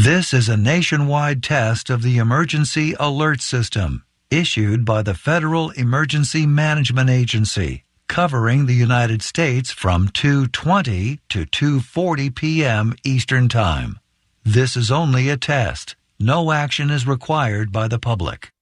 This is a nationwide test of the Emergency Alert System, issued by the Federal Emergency Management Agency, covering the United States from 2:20 to 2:40 p.m. Eastern Time. This is only a test. No action is required by the public.